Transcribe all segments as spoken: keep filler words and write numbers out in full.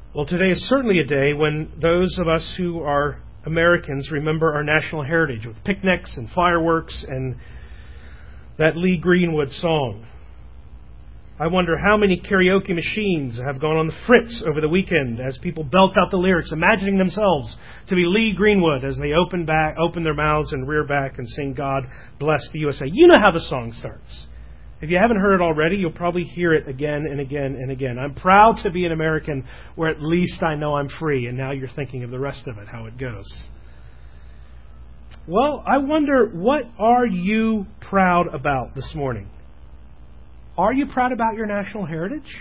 Well, today is certainly a day when those of us who are Americans remember our national heritage with picnics and fireworks and that Lee Greenwood song. I wonder how many karaoke machines have gone on the fritz over the weekend as people belt out the lyrics, imagining themselves to be Lee Greenwood as they open back, open their mouths and rear back and sing "God Bless the U S A." You know how the song starts. If you haven't heard it already, you'll probably hear it again and again and again. I'm proud to be an American where at least I know I'm free, and now you're thinking of the rest of it, how it goes. Well, I wonder, what are you proud about this morning? Are you proud about your national heritage?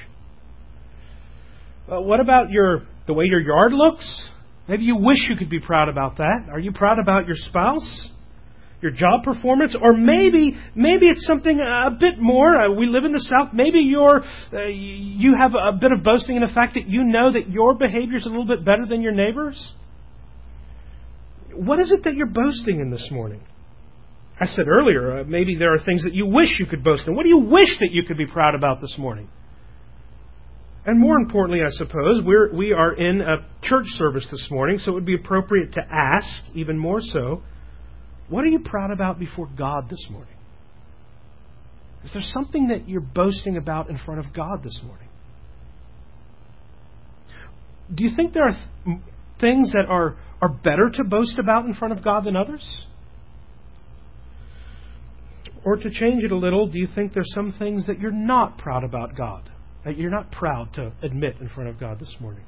Uh, what about your the way your yard looks? Maybe you wish you could be proud about that. Are you proud about your spouse? Your job performance? Or maybe maybe it's something a bit more. Uh, we live in the South. Maybe you're, uh, you have a bit of boasting in the fact that you know that your behavior is a little bit better than your neighbor's. What is it that you're boasting in this morning? I said earlier, uh, maybe there are things that you wish you could boast in. What do you wish that you could be proud about this morning? And more importantly, I suppose, we're, we are in a church service this morning, so it would be appropriate to ask, even more so, what are you proud about before God this morning? Is there something that you're boasting about in front of God this morning? Do you think there are th- things that are, are better to boast about in front of God than others? Or to change it a little, do you think there's some things that you're not proud about God, that you're not proud to admit in front of God this morning?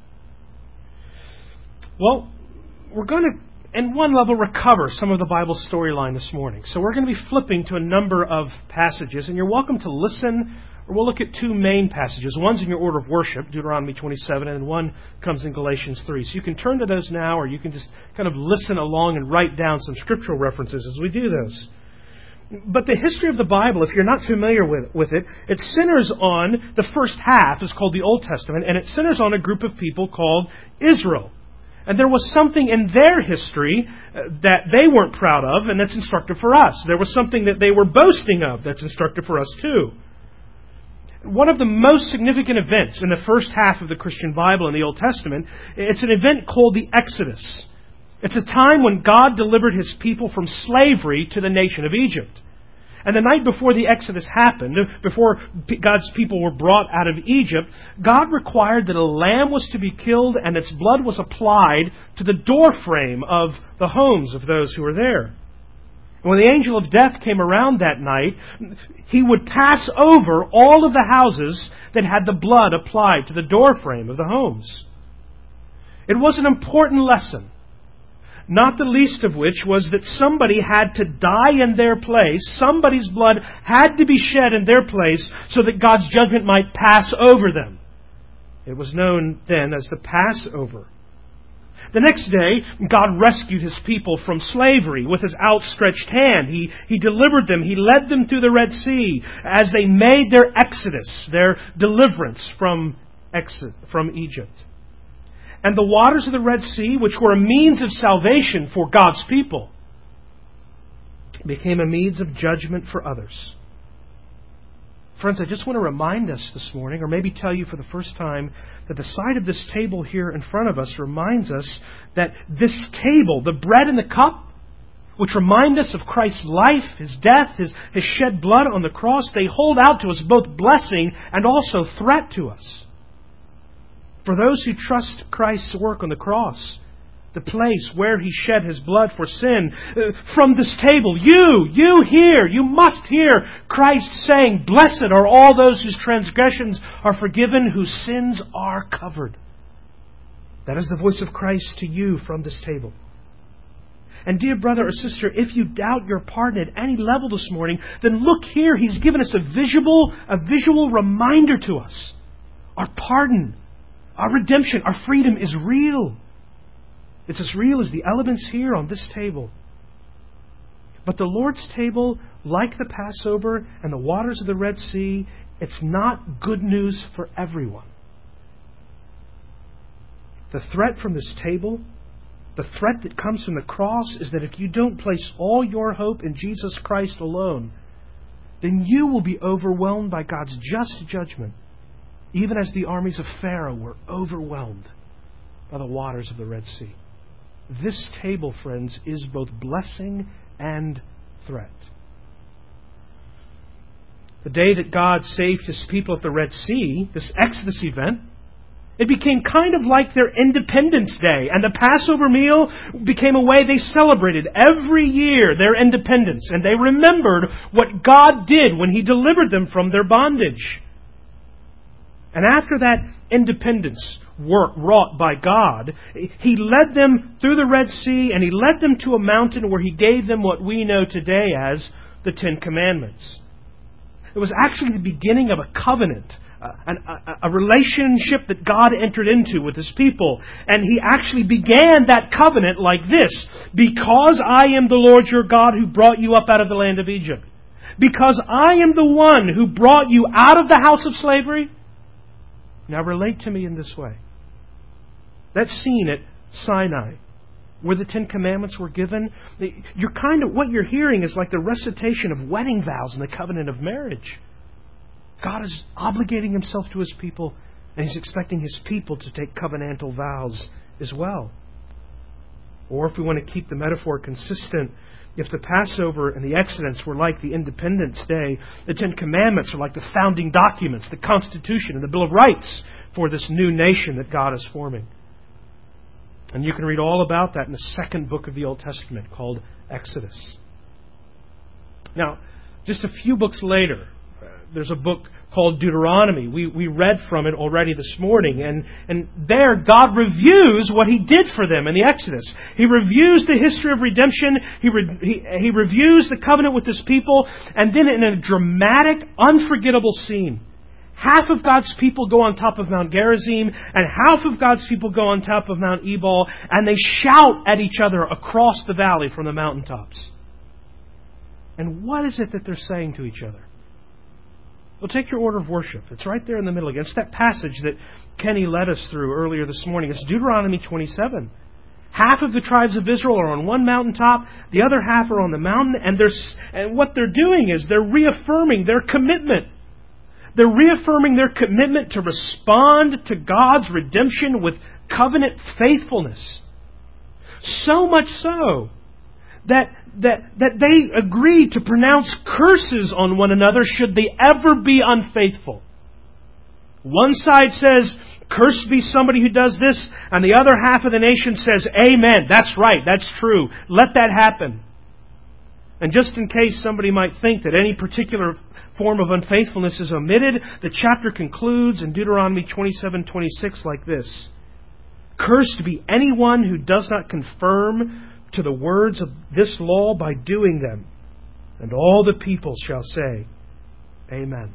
Well, we're going to, in one level, recover some of the Bible storyline this morning. So we're going to be flipping to a number of passages, and you're welcome to listen, or we'll look at two main passages. One's in your order of worship, Deuteronomy twenty-seven, and one comes in Galatians three. So you can turn to those now, or you can just kind of listen along and write down some scriptural references as we do those. But the history of the Bible, if you're not familiar with, with it, it centers on, the first half is called the Old Testament, and it centers on a group of people called Israel. And there was something in their history that they weren't proud of, and that's instructive for us. There was something that they were boasting of that's instructive for us too. One of the most significant events in the first half of the Christian Bible in the Old Testament, it's an event called the Exodus. It's a time when God delivered His people from slavery to the nation of Egypt. And the night before the Exodus happened, before God's people were brought out of Egypt, God required that a lamb was to be killed and its blood was applied to the doorframe of the homes of those who were there. And when the angel of death came around that night, he would pass over all of the houses that had the blood applied to the doorframe of the homes. It was an important lesson. Not the least of which was that somebody had to die in their place. Somebody's blood had to be shed in their place so that God's judgment might pass over them. It was known then as the Passover. The next day, God rescued His people from slavery with His outstretched hand. He, he delivered them. He led them through the Red Sea as they made their exodus, their deliverance from, exit, from Egypt. And the waters of the Red Sea, which were a means of salvation for God's people, became a means of judgment for others. Friends, I just want to remind us this morning, or maybe tell you for the first time, that the sight of this table here in front of us reminds us that this table, the bread and the cup, which remind us of Christ's life, His death, His, His shed blood on the cross, they hold out to us both blessing and also threat to us. For those who trust Christ's work on the cross, the place where He shed His blood for sin, uh, from this table, you, you hear, you must hear Christ saying, "Blessed are all those whose transgressions are forgiven, whose sins are covered." That is the voice of Christ to you from this table. And dear brother or sister, if you doubt your pardon at any level this morning, then look here. He's given us a visual, a visual reminder to us. Our pardon, our redemption, our freedom is real. It's as real as the elements here on this table. But the Lord's table, like the Passover and the waters of the Red Sea, it's not good news for everyone. The threat from this table, the threat that comes from the cross, is that if you don't place all your hope in Jesus Christ alone, then you will be overwhelmed by God's just judgment. even as the armies of Pharaoh were overwhelmed by the waters of the Red Sea. This table, friends, is both blessing and threat. The day that God saved His people at the Red Sea, this Exodus event, it became kind of like their Independence Day. And the Passover meal became a way they celebrated every year their independence. And they remembered what God did when He delivered them from their bondage. And after that independence work wrought by God, He led them through the Red Sea and He led them to a mountain where He gave them what we know today as the Ten Commandments. It was actually the beginning of a covenant, a, a, a relationship that God entered into with His people. And He actually began that covenant like this: because I am the Lord your God who brought you up out of the land of Egypt. Because I am the one who brought you out of the house of slavery. Now relate to me in this way. That scene at Sinai, where the Ten Commandments were given, you're kind of, what you're hearing is like the recitation of wedding vows in the covenant of marriage. God is obligating Himself to His people, and He's expecting His people to take covenantal vows as well. Or if we want to keep the metaphor consistent, if the Passover and the Exodus were like the Independence Day, the Ten Commandments are like the founding documents, the Constitution and the Bill of Rights for this new nation that God is forming. And you can read all about that in the second book of the Old Testament called Exodus. Now, just a few books later, uh, there's a book called Deuteronomy. We we read from it already this morning. And, and there God reviews what He did for them in the Exodus. He reviews the history of redemption. He, re, he, he reviews the covenant with His people. And then in a dramatic, unforgettable scene, half of God's people go on top of Mount Gerizim, and half of God's people go on top of Mount Ebal, and they shout at each other across the valley from the mountaintops. And what is it that they're saying to each other? Well, take your order of worship. It's right there in the middle again. It's that passage that Kenny led us through earlier this morning. It's Deuteronomy twenty-seven. Half of the tribes of Israel are on one mountaintop, the other half are on the mountain, and, they're, and what they're doing is they're reaffirming their commitment. They're reaffirming their commitment to respond to God's redemption with covenant faithfulness. So much so that, that, that they agreed to pronounce curses on one another should they ever be unfaithful. One side says, "Cursed be somebody who does this," and the other half of the nation says, "Amen, that's right, that's true. Let that happen." And just in case somebody might think that any particular form of unfaithfulness is omitted, the chapter concludes in Deuteronomy twenty-seven twenty-six like this: "Cursed be anyone who does not confirm to the words of this law by doing them. And all the people shall say, Amen."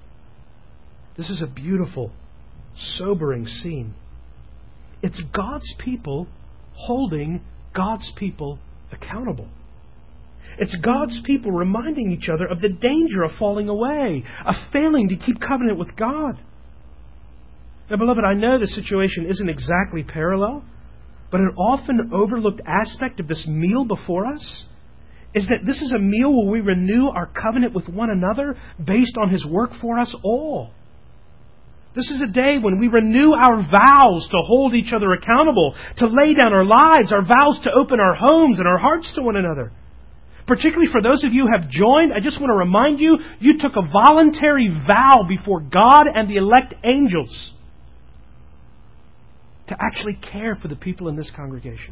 This is a beautiful, sobering scene. It's God's people holding God's people accountable. It's God's people reminding each other of the danger of falling away, of failing to keep covenant with God. Now, beloved, I know the situation isn't exactly parallel, but an often overlooked aspect of this meal before us is that this is a meal where we renew our covenant with one another based on His work for us all. This is a day when we renew our vows to hold each other accountable, to lay down our lives, our vows to open our homes and our hearts to one another. Particularly for those of you who have joined, I just want to remind you, you took a voluntary vow before God and the elect angels to actually care for the people in this congregation.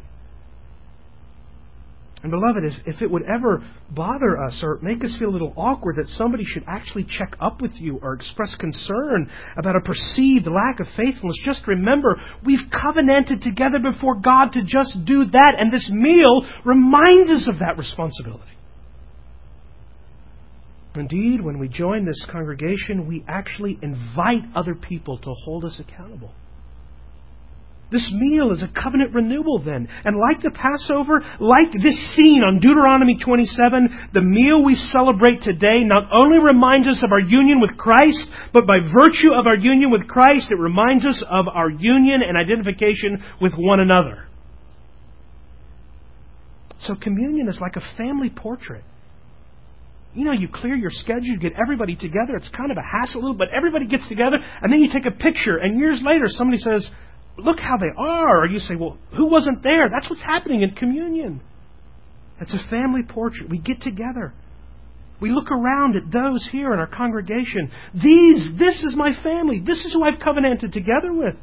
And beloved, if it would ever bother us or make us feel a little awkward that somebody should actually check up with you or express concern about a perceived lack of faithfulness, just remember, we've covenanted together before God to just do that, and this meal reminds us of that responsibility. Indeed, when we join this congregation, we actually invite other people to hold us accountable. This meal is a covenant renewal then. And like the Passover, like this scene on Deuteronomy twenty-seven, the meal we celebrate today not only reminds us of our union with Christ, but by virtue of our union with Christ, it reminds us of our union and identification with one another. So communion is like a family portrait. you know, you clear your schedule, you get everybody together. It's kind of a hassle, a little, but everybody gets together, and then you take a picture, and years later somebody says, look how they are. Or you say, well, who wasn't there? That's what's happening in communion. It's a family portrait. We get together. We look around at those here in our congregation. These, this is my family. This is who I've covenanted together with.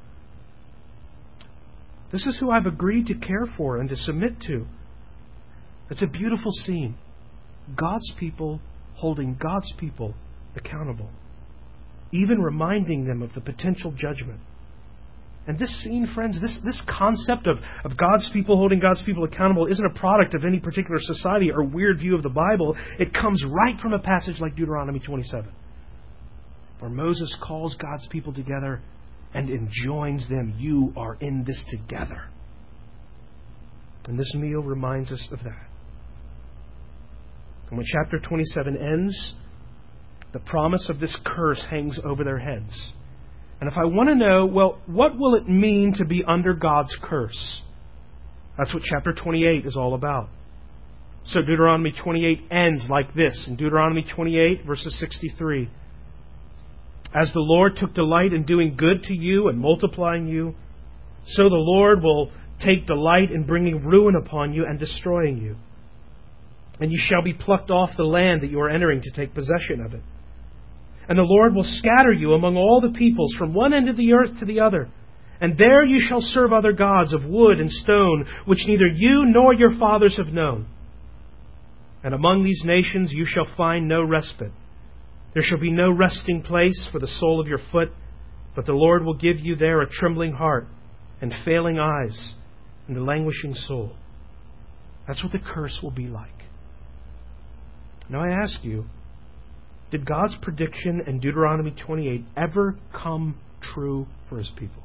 This is who I've agreed to care for and to submit to. It's a beautiful scene. God's people holding God's people accountable. Even reminding them of the potential judgment. And this scene, friends, this, this concept of, of God's people holding God's people accountable isn't a product of any particular society or weird view of the Bible. It comes right from a passage like Deuteronomy twenty-seven, where Moses calls God's people together and enjoins them, you are in this together. And this meal reminds us of that. And when chapter twenty-seven ends, the promise of this curse hangs over their heads. And if I want to know, well, what will it mean to be under God's curse? That's what chapter twenty-eight is all about. So Deuteronomy twenty-eight ends like this. In Deuteronomy twenty-eight, verses sixty-three. As the Lord took delight in doing good to you and multiplying you, so the Lord will take delight in bringing ruin upon you and destroying you. And you shall be plucked off the land that you are entering to take possession of it. And the Lord will scatter you among all the peoples from one end of the earth to the other. And there you shall serve other gods of wood and stone, which neither you nor your fathers have known. And among these nations you shall find no respite. There shall be no resting place for the sole of your foot, but the Lord will give you there a trembling heart and failing eyes and a languishing soul. That's what the curse will be like. Now I ask you, did God's prediction in Deuteronomy twenty-eight ever come true for His people?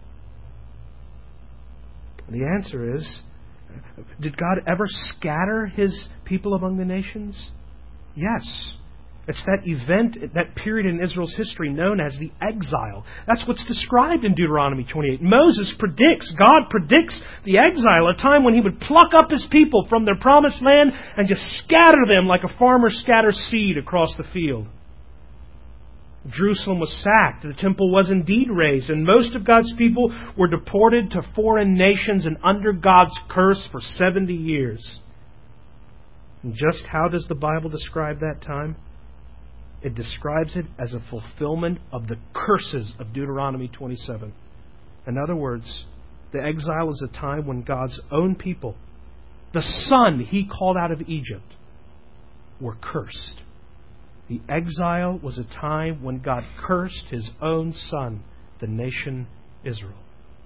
And the answer is, did God ever scatter His people among the nations? Yes. It's that event, that period in Israel's history known as the exile. That's what's described in Deuteronomy twenty-eight. Moses predicts, God predicts the exile, a time when He would pluck up His people from their promised land and just scatter them like a farmer scatters seed across the field. Jerusalem was sacked, the temple was indeed razed, and most of God's people were deported to foreign nations and under God's curse for seventy years. And just how does the Bible describe that time? It describes it as a fulfillment of the curses of Deuteronomy twenty-seven. In other words, the exile is a time when God's own people, the son He called out of Egypt, were cursed. The exile was a time when God cursed His own son, the nation Israel.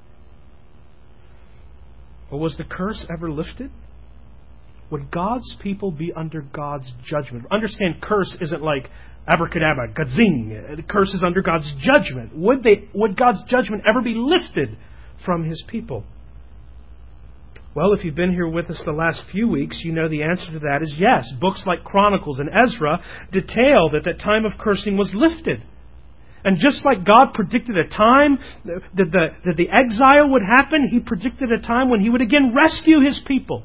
But was the curse ever lifted? Would God's people be under God's judgment? Understand, curse isn't like abracadabra, gazing. The curse is under God's judgment. Would they? Would God's judgment ever be lifted from His people? Well, if you've been here with us the last few weeks, you know the answer to that is yes. Books like Chronicles and Ezra detail that that time of cursing was lifted. And just like God predicted a time that the, that the exile would happen, He predicted a time when He would again rescue His people.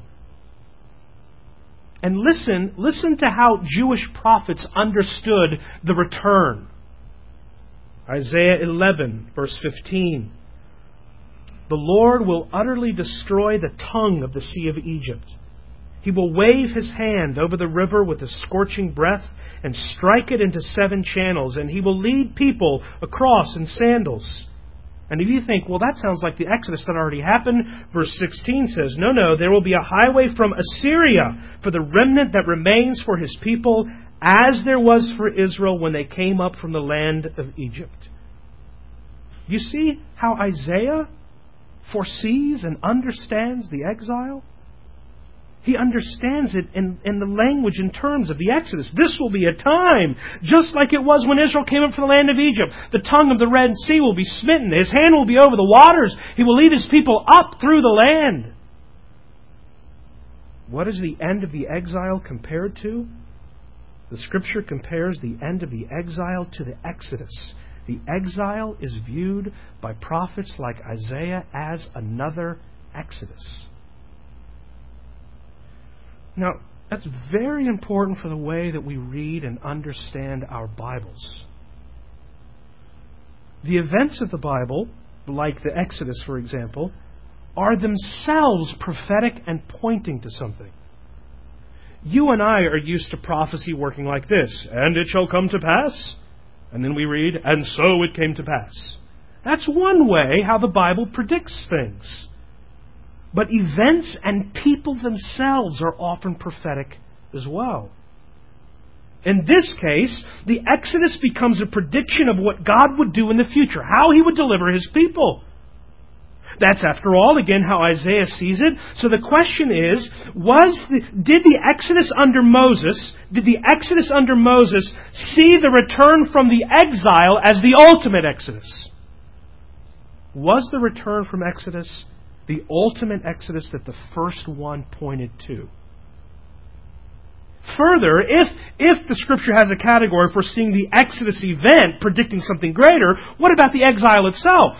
And listen, listen to how Jewish prophets understood the return. Isaiah eleven, verse fifteen. The Lord will utterly destroy the tongue of the sea of Egypt. He will wave His hand over the river with a scorching breath and strike it into seven channels, and He will lead people across in sandals. And if you think, well, that sounds like the Exodus that already happened, verse sixteen says, no, no, there will be a highway from Assyria for the remnant that remains for His people, as there was for Israel when they came up from the land of Egypt. You see how Isaiah foresees and understands the exile? He understands it in, in the language and terms of the Exodus. This will be a time, just like it was when Israel came up from the land of Egypt. The tongue of the Red Sea will be smitten. His hand will be over the waters. He will lead His people up through the land. What is the end of the exile compared to? The Scripture compares the end of the exile to the Exodus. The exile is viewed by prophets like Isaiah as another Exodus. Now, That's very important for the way that we read and understand our Bibles. The events of the Bible, like the Exodus, for example, are themselves prophetic and pointing to something. You and I are used to prophecy working like this, and it shall come to pass. And then we read, and so it came to pass. That's one way how the Bible predicts things. But events and people themselves are often prophetic as well. In this case, the Exodus becomes a prediction of what God would do in the future, how He would deliver His people. That's, after all, again, how Isaiah sees it. So the question is, was the, did the Exodus under Moses, did the Exodus under Moses see the return from the exile as the ultimate Exodus? Was the return from Exodus the ultimate Exodus that the first one pointed to? Further, if, if the Scripture has a category for seeing the Exodus event predicting something greater, what about the exile itself?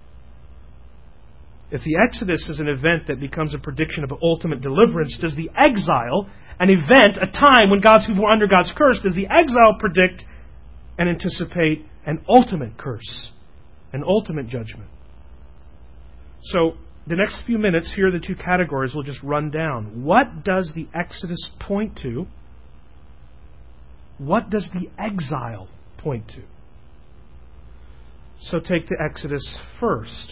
If the Exodus is an event that becomes a prediction of ultimate deliverance, does the exile, an event, a time when God's people are under God's curse, does the exile predict and anticipate an ultimate curse, an ultimate judgment? So, the next few minutes, here are the two categories we'll just run down. What does the Exodus point to? What does the exile point to? So take the Exodus first.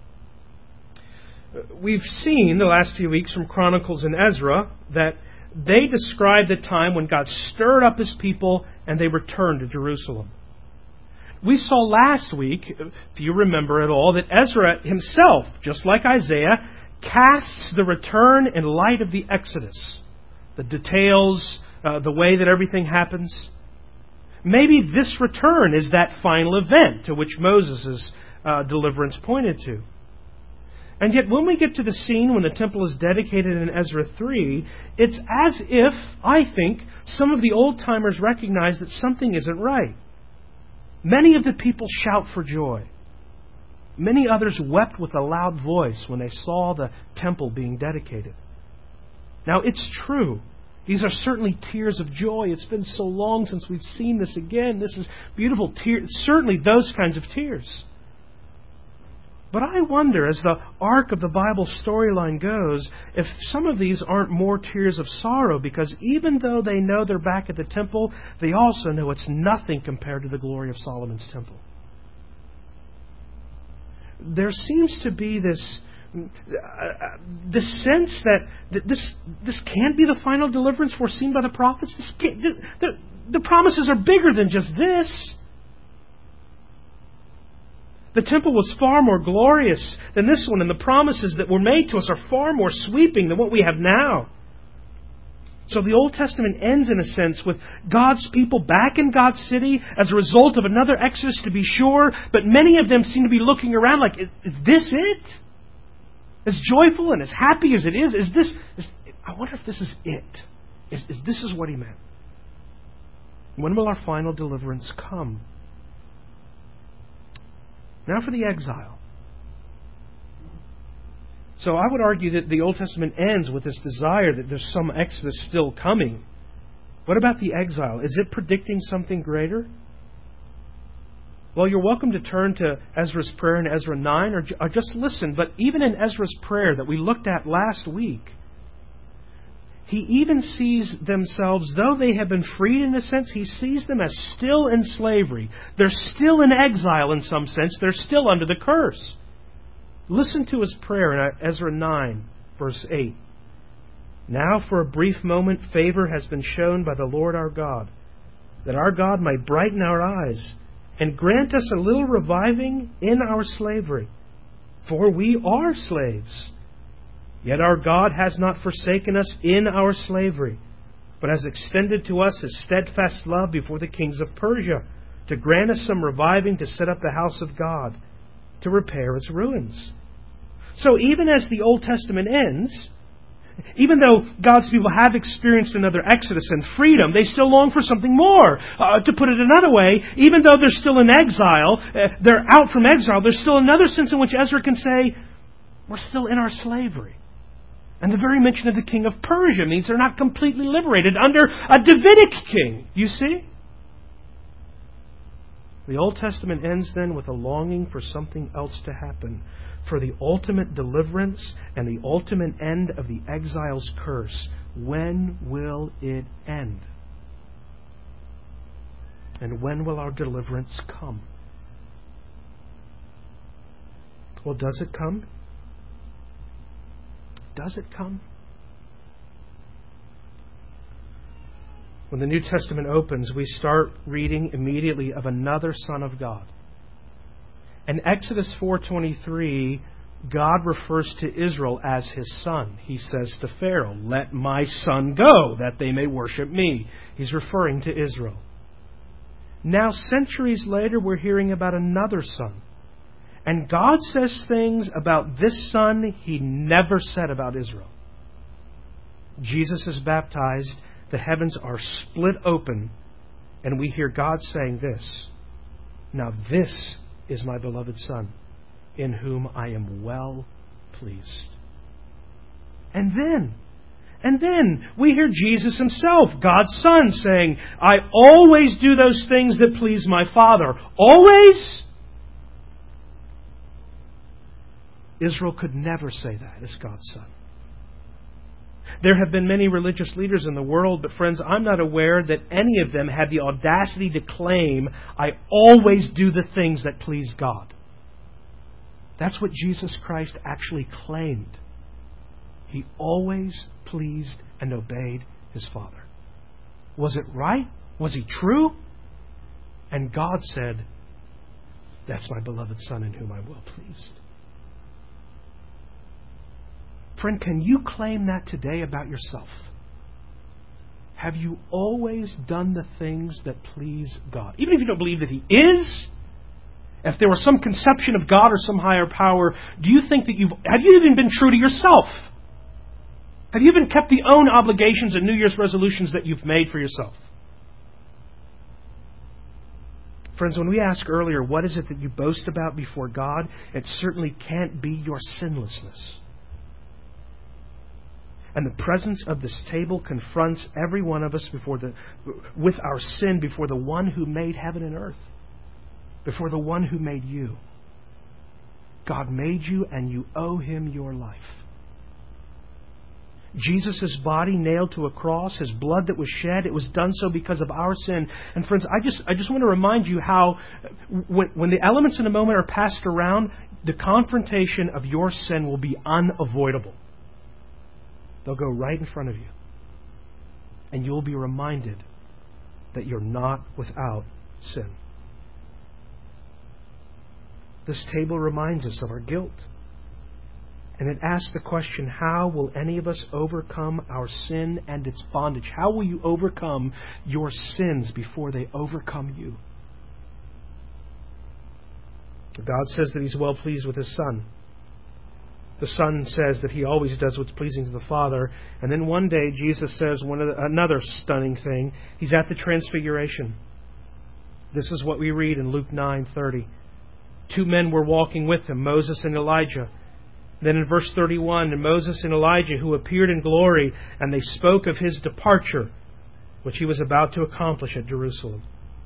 We've seen the last few weeks from Chronicles and Ezra that they describe the time when God stirred up His people and they returned to Jerusalem. We saw last week, if you remember at all, that Ezra himself, just like Isaiah, casts the return in light of the Exodus. The details, uh, the way that everything happens. Maybe this return is that final event to which Moses' uh, deliverance pointed to. And yet when we get to the scene when the temple is dedicated in Ezra three, it's as if, I think, some of the old-timers recognize that something isn't right. Many of the people shout for joy. Many others wept with a loud voice when they saw the temple being dedicated. Now, it's true. These are certainly tears of joy. It's been so long since we've seen this again. This is beautiful tears. Certainly those kinds of tears. But I wonder, as the arc of the Bible storyline goes, if some of these aren't more tears of sorrow, because even though they know they're back at the temple, they also know it's nothing compared to the glory of Solomon's temple. There seems to be this, uh, this sense that, that this this can't be the final deliverance foreseen by the prophets. This can't, the, the, the promises are bigger than just this. The temple was far more glorious than this one, and the promises that were made to us are far more sweeping than what we have now. So the Old Testament ends, in a sense, with God's people back in God's city as a result of another Exodus, to be sure, but many of them seem to be looking around like, is, is this it? As joyful and as happy as it is, is this... Is, I wonder if this is it. Is, is this is what He meant. When will our final deliverance come? Now for the exile. So I would argue that the Old Testament ends with this desire that there's some Exodus still coming. What about the exile? Is it predicting something greater? Well, you're welcome to turn to Ezra's prayer in Ezra nine, or, or just listen. But even in Ezra's prayer that we looked at last week, he even sees themselves, though they have been freed in a sense, he sees them as still in slavery. They're still in exile in some sense. They're still under the curse. Listen to his prayer in Ezra nine, verse eight. Now for a brief moment favor has been shown by the Lord our God, that our God might brighten our eyes and grant us a little reviving in our slavery. For we are slaves. Yet our God has not forsaken us in our slavery, but has extended to us His steadfast love before the kings of Persia, to grant us some reviving to set up the house of God, to repair its ruins. So even as the Old Testament ends, even though God's people have experienced another Exodus and freedom, they still long for something more. Uh, to put it another way, even though they're still in exile, uh, they're out from exile, there's still another sense in which Ezra can say, we're still in our slavery. And the very mention of the king of Persia means they're not completely liberated under a Davidic king. You see? The Old Testament ends then with a longing for something else to happen, for the ultimate deliverance and the ultimate end of the exile's curse. When will it end? And when will our deliverance come? Well, does it come? Does it come? When the New Testament opens, we start reading immediately of another Son of God. In Exodus four twenty-three, God refers to Israel as His son. He says to Pharaoh, "Let my son go, that they may worship me." He's referring to Israel. Now, centuries later, we're hearing about another son. And God says things about this son He never said about Israel. Jesus is baptized, the heavens are split open, and we hear God saying this, "Now this is my beloved Son, in whom I am well pleased." And then, and then we hear Jesus Himself, God's Son, saying, "I always do those things that please my Father." Always? Israel could never say that as God's Son. There have been many religious leaders in the world, but friends, I'm not aware that any of them had the audacity to claim, "I always do the things that please God." That's what Jesus Christ actually claimed. He always pleased and obeyed His Father. Was it right? Was He true? And God said, "That's my beloved Son in whom I'm well pleased." Friend, can you claim that today about yourself? Have you always done the things that please God? Even if you don't believe that He is, if there was some conception of God or some higher power, do you think that you've... Have you even been true to yourself? Have you even kept the own obligations and New Year's resolutions that you've made for yourself? Friends, when we asked earlier, what is it that you boast about before God? It certainly can't be your sinlessness. And the presence of this table confronts every one of us before the, with our sin before the one who made heaven and earth, before the one who made you. God made you, and you owe Him your life. Jesus' body nailed to a cross, His blood that was shed, it was done so because of our sin. And friends, I just I just want to remind you how when, when the elements in a moment are passed around, the confrontation of your sin will be unavoidable. They'll go right in front of you. And you'll be reminded that you're not without sin. This table reminds us of our guilt. And it asks the question, how will any of us overcome our sin and its bondage? How will you overcome your sins before they overcome you? God says that He's well pleased with His Son. The Son says that He always does what's pleasing to the Father. And then one day, Jesus says one of the, another stunning thing. He's at the Transfiguration. This is what we read in Luke nine thirty. Two men were walking with Him, Moses and Elijah. Then in verse thirty-one, and Moses and Elijah, who appeared in glory, and they spoke of His departure, which He was about to accomplish at Jerusalem.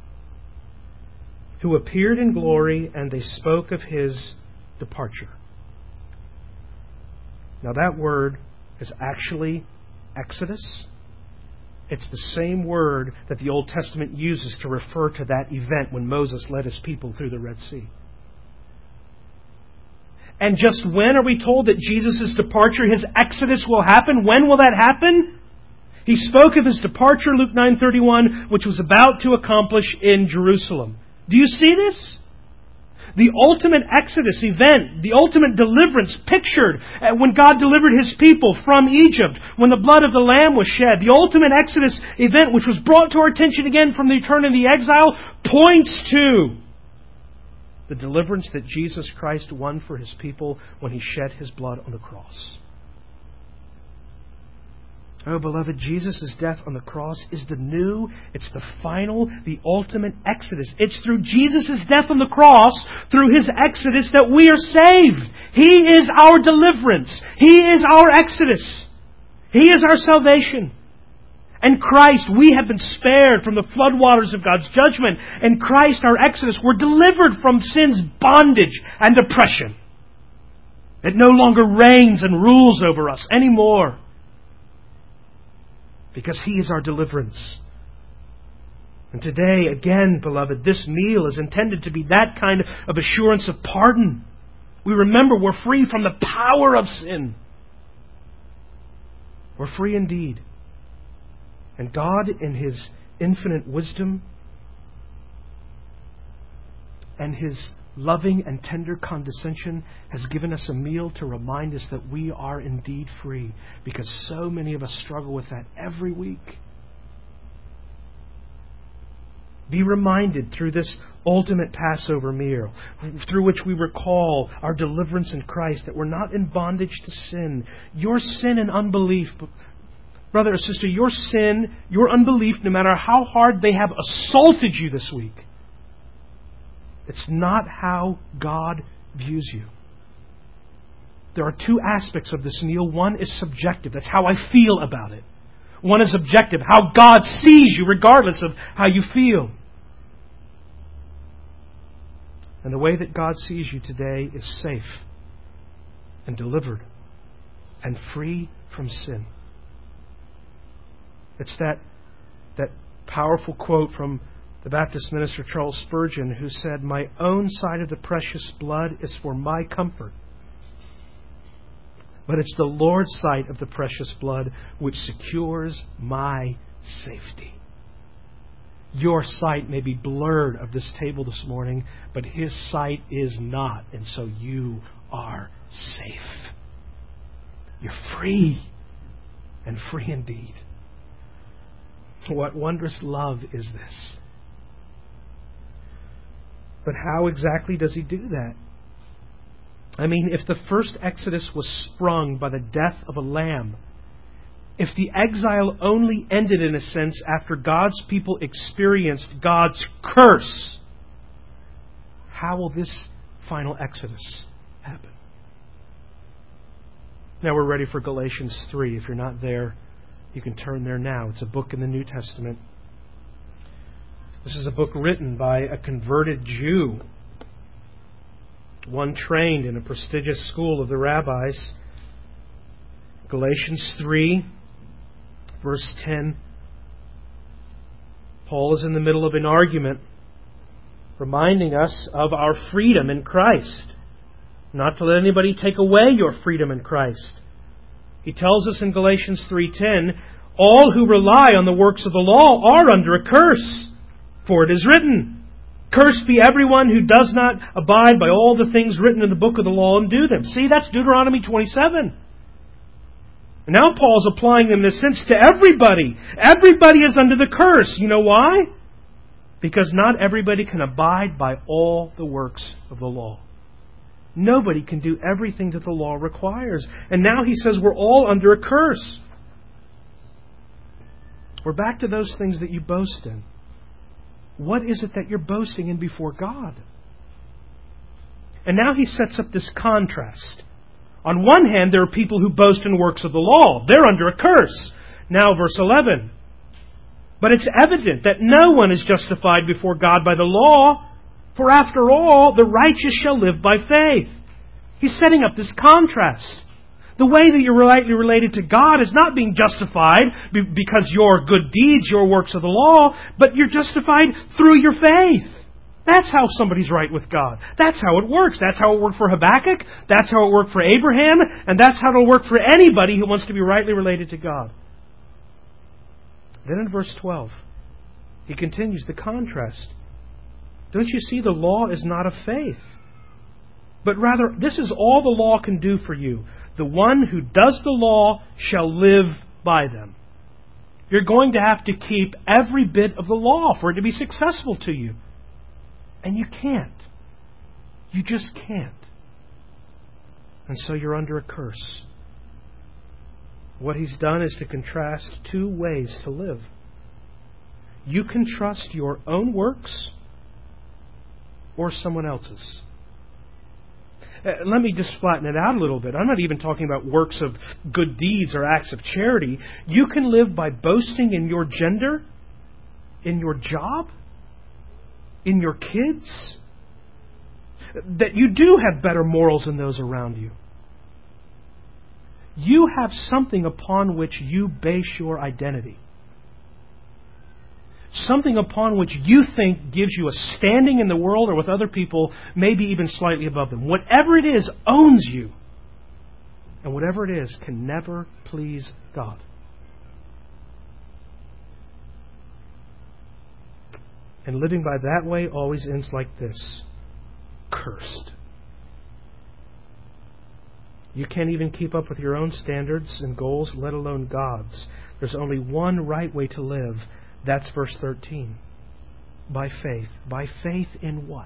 Who appeared in glory, and they spoke of His departure. Now that word is actually Exodus. It's the same word that the Old Testament uses to refer to that event when Moses led his people through the Red Sea. And just when are we told that Jesus' departure, His Exodus, will happen? When will that happen? He spoke of His departure, Luke nine thirty-one, which was about to accomplish in Jerusalem. Do you see this? The ultimate Exodus event, the ultimate deliverance pictured when God delivered His people from Egypt, when the blood of the Lamb was shed. The ultimate Exodus event, which was brought to our attention again from the eternity of the exile, points to the deliverance that Jesus Christ won for His people when He shed His blood on the cross. Oh, beloved, Jesus' death on the cross is the new, it's the final, the ultimate exodus. It's through Jesus' death on the cross, through His exodus, that we are saved. He is our deliverance. He is our exodus. He is our salvation. And Christ, we have been spared from the floodwaters of God's judgment. And Christ, our exodus, we're delivered from sin's bondage and oppression. It no longer reigns and rules over us anymore. Because He is our deliverance. And today, again, beloved, this meal is intended to be that kind of assurance of pardon. We remember we're free from the power of sin. We're free indeed. And God, in His infinite wisdom and His loving and tender condescension, has given us a meal to remind us that we are indeed free, because so many of us struggle with that every week. Be reminded through this ultimate Passover meal, through which we recall our deliverance in Christ, that we're not in bondage to sin. Your sin and unbelief, brother or sister, your sin, your unbelief, no matter how hard they have assaulted you this week, it's not how God views you. There are two aspects of this meal. One is subjective. That's how I feel about it. One is objective. How God sees you regardless of how you feel. And the way that God sees you today is safe and delivered and free from sin. It's that, that powerful quote from the Baptist minister Charles Spurgeon, who said, "My own side of the precious blood is for my comfort, but it's the Lord's side of the precious blood which secures my safety." Your sight may be blurred of this table this morning, but His sight is not, and so you are safe. You're free, and free indeed. What wondrous love is this? But how exactly does He do that? I mean, if the first exodus was sprung by the death of a lamb, if the exile only ended, in a sense, after God's people experienced God's curse, how will this final exodus happen? Now we're ready for Galatians three. If you're not there, you can turn there now. It's a book in the New Testament. This is a book written by a converted Jew, one trained in a prestigious school of the rabbis. Galatians three, verse ten. Paul is in the middle of an argument, reminding us of our freedom in Christ. Not to let anybody take away your freedom in Christ. He tells us in Galatians three ten, all who rely on the works of the law are under a curse. For it is written, "Cursed be everyone who does not abide by all the things written in the book of the law and do them." See, that's Deuteronomy twenty-seven. And now Paul's applying them in a sense to everybody. Everybody is under the curse. You know why? Because not everybody can abide by all the works of the law. Nobody can do everything that the law requires. And now he says we're all under a curse. We're back to those things that you boast in. What is it that you're boasting in before God? And now he sets up this contrast. On one hand, there are people who boast in works of the law. They're under a curse. Now, verse eleven. But it's evident that no one is justified before God by the law, for after all, the righteous shall live by faith. He's setting up this contrast. The way that you're rightly related to God is not being justified because your good deeds, your works of the law, but you're justified through your faith. That's how somebody's right with God. That's how it works. That's how it worked for Habakkuk. That's how it worked for Abraham. And that's how it'll work for anybody who wants to be rightly related to God. Then in verse twelve, he continues the contrast. Don't you see the law is not of faith? But rather, this is all the law can do for you. The one who does the law shall live by them. You're going to have to keep every bit of the law for it to be successful to you. And you can't. You just can't. And so you're under a curse. What He's done is to contrast two ways to live. You can trust your own works or someone else's. Uh, let me just flatten it out a little bit. I'm not even talking about works of good deeds or acts of charity. You can live by boasting in your gender, in your job, in your kids, that you do have better morals than those around you. You have something upon which you base your identity. Something upon which you think gives you a standing in the world or with other people, maybe even slightly above them. Whatever it is owns you. And whatever it is can never please God. And living by that way always ends like this. Cursed. You can't even keep up with your own standards and goals, let alone God's. There's only one right way to live. That's verse thirteen. By faith. By faith in what?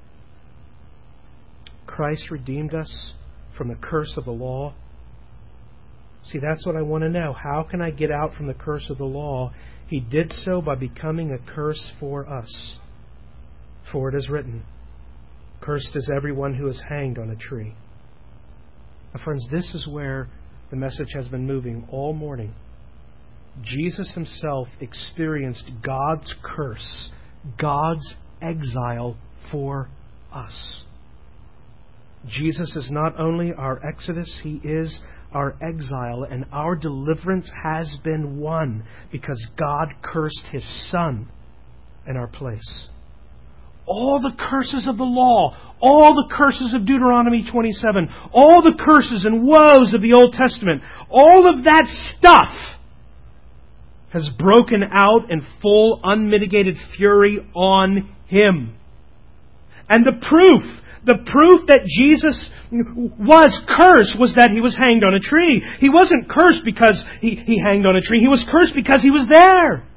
Christ redeemed us from the curse of the law. See, that's what I want to know. How can I get out from the curse of the law? He did so by becoming a curse for us. For it is written, cursed is everyone who is hanged on a tree. Now, friends, this is where the message has been moving all morning. Jesus Himself experienced God's curse, God's exile for us. Jesus is not only our exodus, He is our exile, and our deliverance has been won because God cursed His Son in our place. All the curses of the law, all the curses of Deuteronomy twenty-seven, all the curses and woes of the Old Testament, all of that stuff has broken out in full, unmitigated fury on Him. And the proof, the proof that Jesus was cursed was that He was hanged on a tree. He wasn't cursed because he, he hanged on a tree. He was cursed because He was there.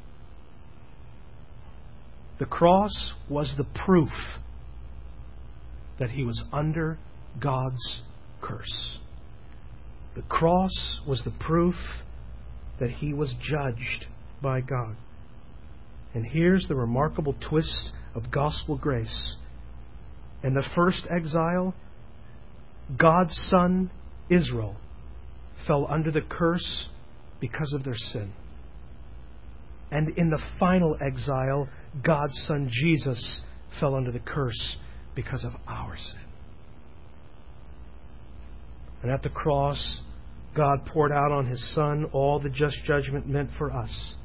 The cross was the proof that He was under God's curse. The cross was the proof that He was judged by God. And here's the remarkable twist of gospel grace. In the first exile, God's Son, Israel, fell under the curse because of their sin. And in the final exile, God's Son, Jesus, fell under the curse because of our sin. And at the cross, God poured out on His Son all the just judgment meant for us.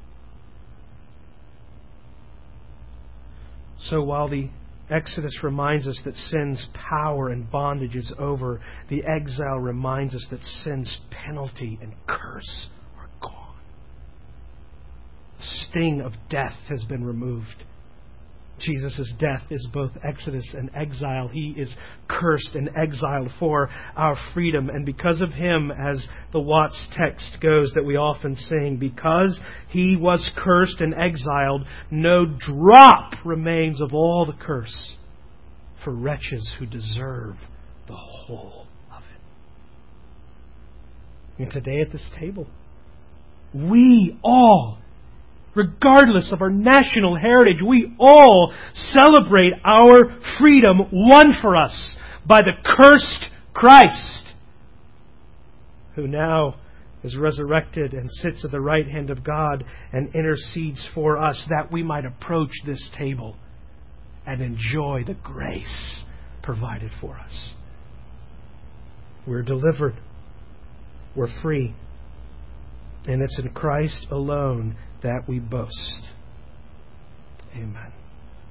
So while the Exodus reminds us that sin's power and bondage is over, the exile reminds us that sin's penalty and curse are gone. The sting of death has been removed. Jesus' death is both exodus and exile. He is cursed and exiled for our freedom. And because of Him, as the Watts text goes that we often sing, because He was cursed and exiled, no drop remains of all the curse for wretches who deserve the whole of it. And today at this table, we all, regardless of our national heritage, we all celebrate our freedom won for us by the cursed Christ, who now is resurrected and sits at the right hand of God and intercedes for us that we might approach this table and enjoy the grace provided for us. We're delivered. We're free. And it's in Christ alone that we boast. Amen.